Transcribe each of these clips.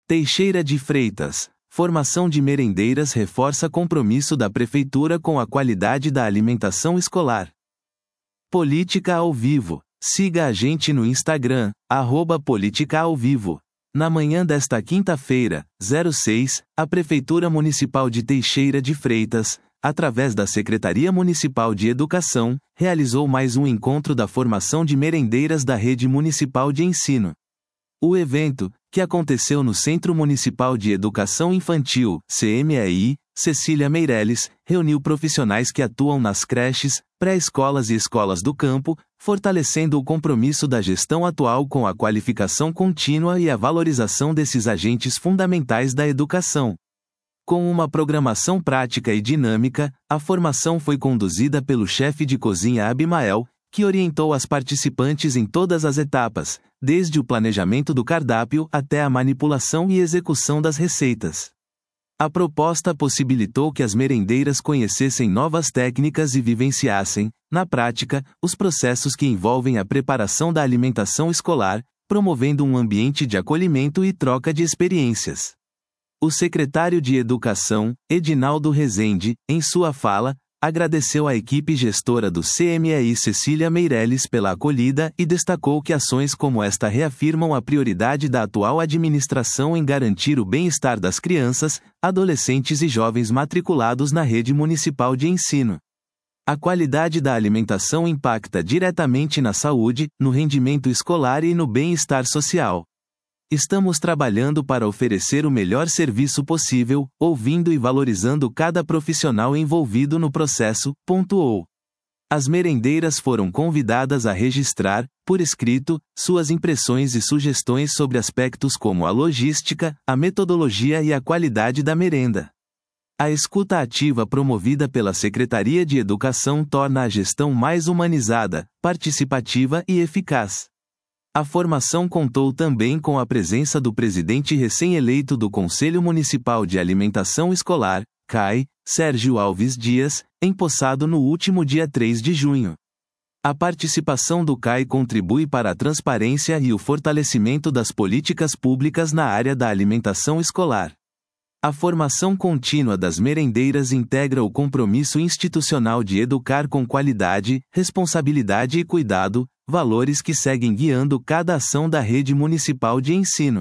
Teixeira de Freitas. Formação de merendeiras reforça compromisso da Prefeitura com a qualidade da alimentação escolar. Política ao Vivo. Siga a gente no Instagram, @PolíticaAoVivo. Na manhã desta quinta-feira, 06, a Prefeitura Municipal de Teixeira de Freitas, através da Secretaria Municipal de Educação, realizou mais um encontro da formação de merendeiras da Rede Municipal de Ensino. O evento, que aconteceu no Centro Municipal de Educação Infantil, CMEI, Cecília Meireles, reuniu profissionais que atuam nas creches, pré-escolas e escolas do campo, fortalecendo o compromisso da gestão atual com a qualificação contínua e a valorização desses agentes fundamentais da educação. Com uma programação prática e dinâmica, a formação foi conduzida pelo chefe de cozinha Abimael, que orientou as participantes em todas as etapas, desde o planejamento do cardápio até a manipulação e execução das receitas. A proposta possibilitou que as merendeiras conhecessem novas técnicas e vivenciassem, na prática, os processos que envolvem a preparação da alimentação escolar, promovendo um ambiente de acolhimento e troca de experiências. O secretário de Educação, Edinaldo Rezende, em sua fala, agradeceu à equipe gestora do CMEI Cecília Meireles pela acolhida e destacou que ações como esta reafirmam a prioridade da atual administração em garantir o bem-estar das crianças, adolescentes e jovens matriculados na rede municipal de ensino. A qualidade da alimentação impacta diretamente na saúde, no rendimento escolar e no bem-estar social. Estamos trabalhando para oferecer o melhor serviço possível, ouvindo e valorizando cada profissional envolvido no processo, pontuou. As merendeiras foram convidadas a registrar, por escrito, suas impressões e sugestões sobre aspectos como a logística, a metodologia e a qualidade da merenda. A escuta ativa promovida pela Secretaria de Educação torna a gestão mais humanizada, participativa e eficaz. A formação contou também com a presença do presidente recém-eleito do Conselho Municipal de Alimentação Escolar, CAI, Sérgio Alves Dias, empossado no último dia 3 de junho. A participação do CAI contribui para a transparência e o fortalecimento das políticas públicas na área da alimentação escolar. A formação contínua das merendeiras integra o compromisso institucional de educar com qualidade, responsabilidade e cuidado, valores que seguem guiando cada ação da rede municipal de ensino.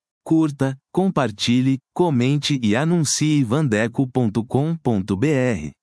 Curta, compartilhe, comente e anuncie vandeco.com.br.